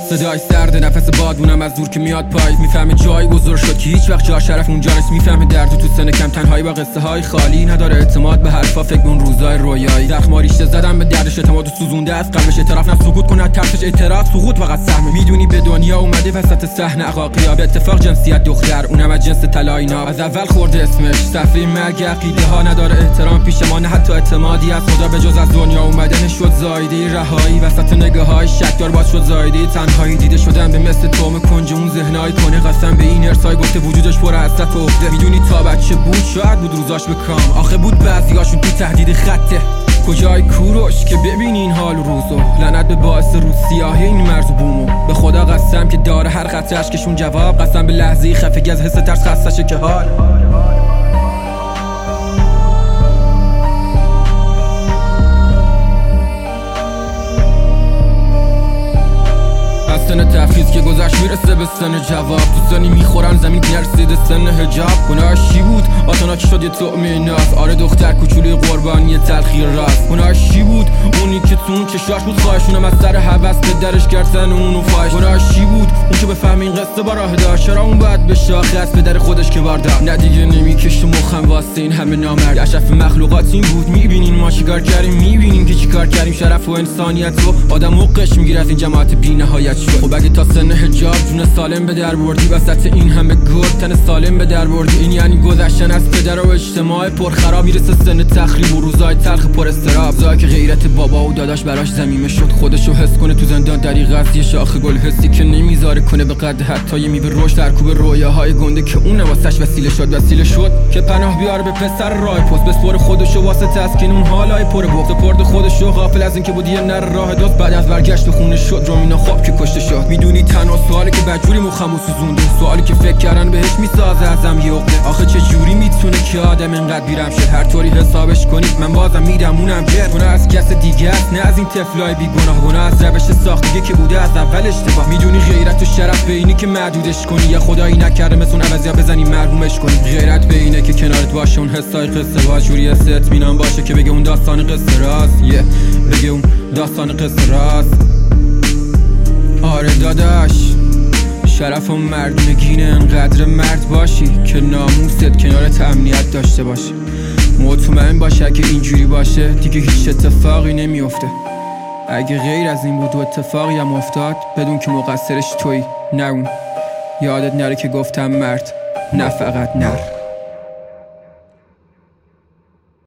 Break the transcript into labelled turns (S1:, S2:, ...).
S1: صدای سرد نفس بادونم از دور که میاد پای، میفهمه جای بزرگ شد که هیچ وقت جا شرف اونجا نیست. میفهمه درد تو سن کم تنهایی با قصه های خالی، نداره اعتماد به حرفا، فکر به اون روزای رویایی. زخما ریشه زدم به دردش، اعتمادو سوزونده از قلبش. اعتراف نه سکوت کنه، ترسش اعتراف سقوط فقط سهمه. میدونی به دنیا اومده وسط صحنه عقاقیا، به اتفاق جنسیت دختر، اونم از جنس طلایی ناب. از اول خورده اسمش صفحه مرگ عقیده ها، نداره احترام پیش ما، نه حتی اعتمادی از خدا به جز از دنیا اومدن شد زایده رهایی. وسط نگاه‌های شکدار باز شد زایده تنهایی. دیده شدن به مثل توم کنج اون ذهنای کنه، قسم به این ارسای گفته وجودش پر حسرت و عقده. میدونی تا بچه بود شاید بود روزاش به کام، آخه بود بعضیاشون تو تهدید خطه. کجای کوروش که ببینی این حال و روزو، لعنت به باعث روز سیاهی این مرز و بومو. به خدا قسم که داره هر قطره اشکشون جواب، قسم به لحظه‌ای خفگی از حس ترس خستشه که حال سن تفخیص که گذشت میرسه به سن جواب. تو سنی میخورن زمین که نرسیده سن حجاب. گناهش چی بود؟ آتانا چی شد یه طعمه ناز. آره دختر کوچولی قربانی تلخی راست. گناهش چی بود؟ اونی که تو اون چشاش بود خواهشونم از سر هوس به درش کردن اونو فاش. گناهش چی بود؟ اون که بفهمه این قصه با راه داشت، چرا اون باید به شاخص به در خودش که بارده. نه دیگه نمیکشه مخم واسه این همه نامرد. اشرف مخلوقات این بود، میبینین ما چیکار کردیم، میبینین که چیکار کردیم. شرف و انسانیت رو آدم موقعش میگیره از این جماعت بی‌نهایت شد. خب اگه تا سن حجاب جون سالم به در بردی، وسط این همه گرد تن سالم به در بردی، این یعنی گذشتن از پدر و اجتماع پرخراب. میرسه سن تخریب و روزای تلخ پر استراب. روزایی که غیرت بابا و داداش براش زمینه شد، خودشو حس کنه تو زندان دریغ از یه شاخ گل، حسی که نمیذاره کنه به قد حتی یه میوه رشد. در کوب رویاهای گنده که اون واسش وسیله شد که پناه بیاره به پسر راه پست، بسپر خودشو واسه تسکین اون حالای پر بغض. سپرد خودشو غافل از اینکه بود یه نر راه دوست، بعد از برگشت به خونه شد رومینا خواب که کشته شد. میدونی تنها سوالی که بدجوری مخمو سوزونده، سوالی که فکر کردن بهش میسازه ازم یه عقده. آخه چه جوری میتونه که آدم اینقدر بیرم شه؟ هر طوری حسابش کنید من بازم میدم اونم جر. گناه از کس دیگه است نه از این طفلای بیگناه. گناه از روش ساختگی که بوده از اول اشتباه. میدونی غیرت و شرف به اینی که محدودش کنی، یا خدایی نکرده مثل اون عوضیا بزنی مرحومش کنی. غیرت به اینه که کنارت باشه اون حسای قصه باش، جوری حس اطمینان باشه که بگه اون داستان قصه راست. بگه اون داستان قصه راست. آره داداش، شرف و مردونگینه انقدر مرد باشی که ناموست کنارت امنیت داشته باشی. مطمئن باشه اگه اینجوری باشه دیگه هیچ اتفاقی نمیفته. اگه غیر از این بود و اتفاقی هم افتاد، بدون که مقصرش تویی نه اون. یادت نره که گفتم مرد نه فقط نر.